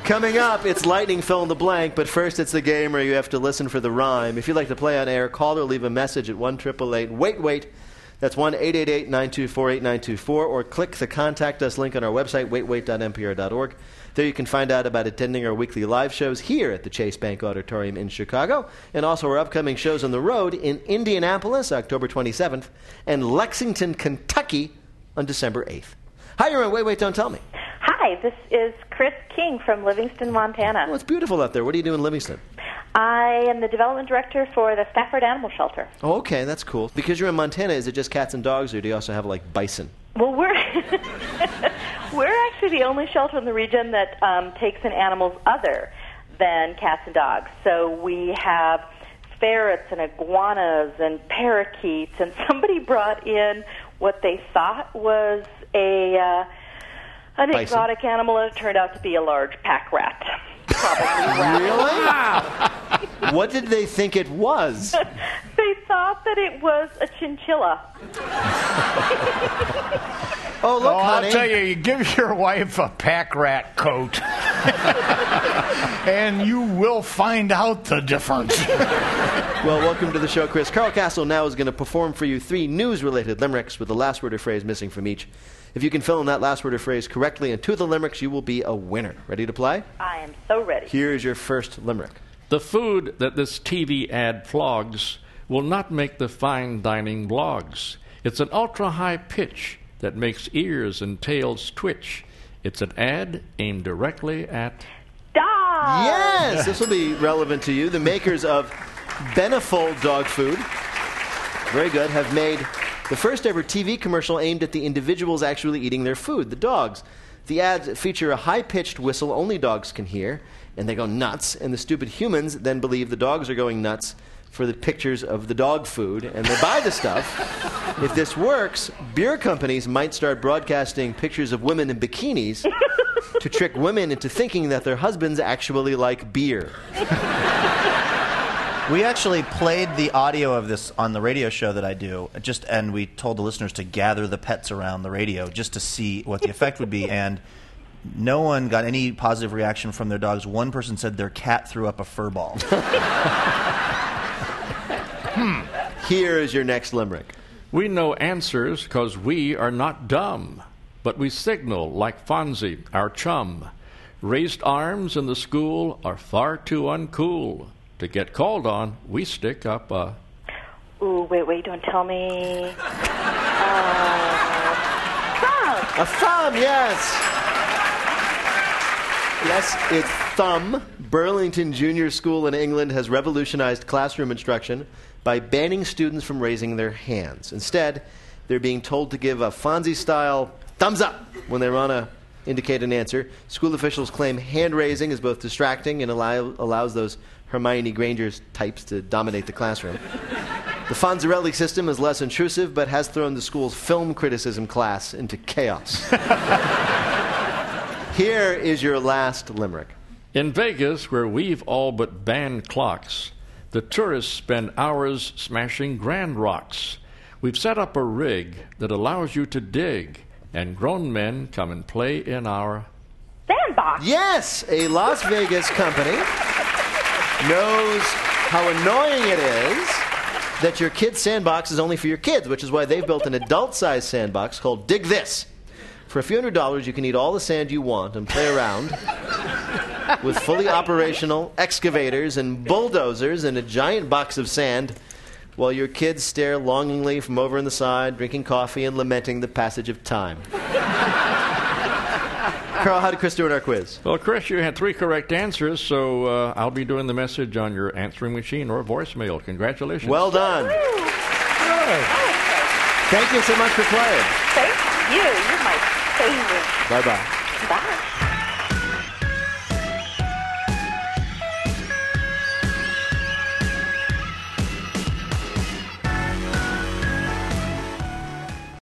Coming up, it's lightning fill in the blank, but first it's the game where you have to listen for the rhyme. If you'd like to play on air, call or leave a message at 1-888-WAIT-WAIT. That's 1-888-924-8924, or click the Contact Us link on our website, waitwait.npr.org. There you can find out about attending our weekly live shows here at the Chase Bank Auditorium in Chicago, and also our upcoming shows on the road in Indianapolis, October 27th, and Lexington, Kentucky, on December 8th. Hi, you're on Wait, Wait, Don't Tell Me. Hi, this is Chris King from Livingston, Montana. Oh, it's beautiful out there. What do you do in Livingston? I am the development director for the Stafford Animal Shelter. Oh, okay, that's cool. Because you're in Montana, is it just cats and dogs, or do you also have, like, bison? Well, we're actually the only shelter in the region that takes in animals other than cats and dogs. So we have ferrets and iguanas and parakeets, and somebody brought in what they thought was an exotic animal, and it turned out to be a large pack rat. Probably rat. Really? What did they think it was? They thought that it was a chinchilla. Oh, look, honey. I'll tell you, you give your wife a pack rat coat, and you will find out the difference. Well, welcome to the show, Chris. Carl Castle now is going to perform for you 3 news-related limericks with the last word or phrase missing from each. If you can fill in that last word or phrase correctly and 2 of the limericks, you will be a winner. Ready to play? I am so ready. Here is your first limerick. The food that this TV ad flogs will not make the fine dining blogs. It's an ultra-high pitch that makes ears and tails twitch. It's an ad aimed directly at... Dog! Yes! This will be relevant to you. The makers of Benefold dog food, very good, have made the first ever TV commercial aimed at the individuals actually eating their food, the dogs. The ads feature a high-pitched whistle only dogs can hear, and they go nuts, and the stupid humans then believe the dogs are going nuts for the pictures of the dog food, and they buy the stuff. If this works, beer companies might start broadcasting pictures of women in bikinis to trick women into thinking that their husbands actually like beer. We actually played the audio of this on the radio show that I do, and we told the listeners to gather the pets around the radio just to see what the effect would be, and no one got any positive reaction from their dogs. One person said their cat threw up a fur ball. Here is your next limerick. We know answers because we are not dumb, but we signal like Fonzie, our chum. Raised arms in the school are far too uncool. To get called on, we stick up a... Ooh, wait, don't tell me. Thumb. A thumb, yes. Yes, it's thumb. Burlington Junior School in England has revolutionized classroom instruction by banning students from raising their hands. Instead, they're being told to give a Fonzie-style thumbs up when they want to indicate an answer. School officials claim hand-raising is both distracting and allows those Hermione Granger's types to dominate the classroom. The Fonzarelli system is less intrusive, but has thrown the school's film criticism class into chaos. Here is your last limerick. In Vegas, where we've all but banned clocks, the tourists spend hours smashing grand rocks. We've set up a rig that allows you to dig, and grown men come and play in our... Sandbox! Yes, a Las Vegas company knows how annoying it is that your kid's sandbox is only for your kids, which is why they've built an adult-sized sandbox called Dig This. For a few $100s, you can eat all the sand you want and play around with fully operational excavators and bulldozers and a giant box of sand while your kids stare longingly from over on the side, drinking coffee and lamenting the passage of time. Carl, how did Chris do in our quiz? Well, Chris, you had 3 correct answers, so I'll be doing the message on your answering machine or voicemail. Congratulations. Well done. Thank you so much for playing. Thank you. You're my favorite. Bye-bye. Bye.